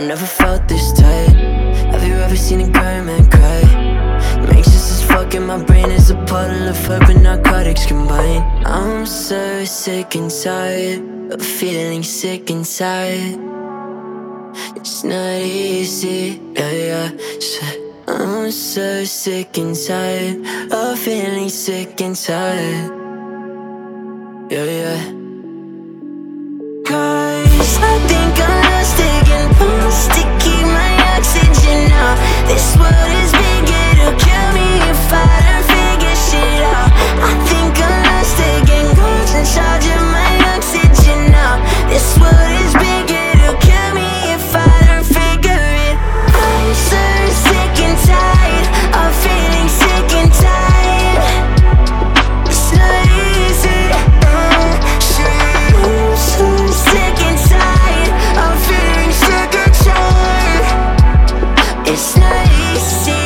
never felt this tight. Have you ever seen a grown man cry? I'm anxious as fuck and my brain is a puddle of herb and narcotics combined. I'm so sick and tired of feeling sick inside. It's not easy, yeah. I'm so sick and tired of feeling sick and tired, yeah. Cause I think I'm lost again, wants to keep my oxygen out. This world is big, it'll kill me if I don't figure shit out. I think I'm lost again, God's in charge of my oxygen now. This world is big, it'll kill me if I don't figure it. I'm so sick and tired of feeling sick and tired. It's not easy, I'm so sick and tired of feeling sick and tired. It's not easy.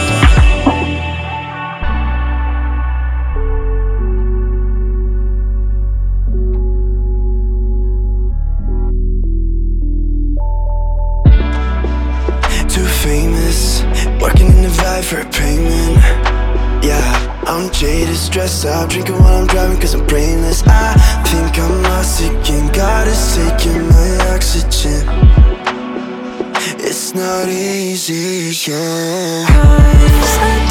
Too famous, working in the vibe for a payment. Yeah, I'm jaded, stressed out, drinking while I'm driving cause I'm brainless. I think I'm lost again, God is taking my oxygen. It's not easy, yeah. Cause I